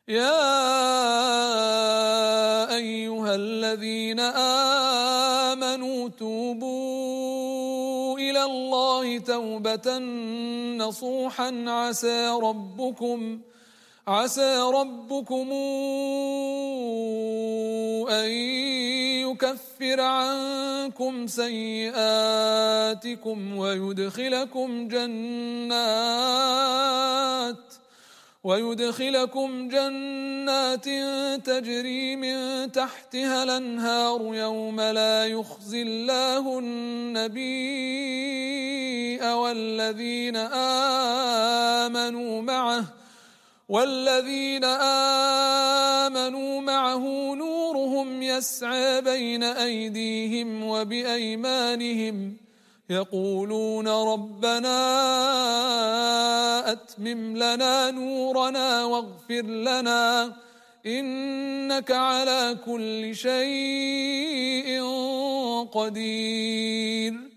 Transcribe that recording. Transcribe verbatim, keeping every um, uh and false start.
يا أيها الذين آمنوا توبوا إلى الله توبة نصوحا عسى ربكم عسى ربكم أن يكفر عنكم سيئاتكم ويدخلكم جنات ويدخلكم جنات تجري من تحتها الأنهار يوم لا يخزي الله النبي والذين آمنوا معه والذين آمنوا معه نورهم يسعى بين أيديهم وبأيمانهم يقولون ربنا أتمم لنا نورنا واغفر لنا إنك على كل شيء قدير.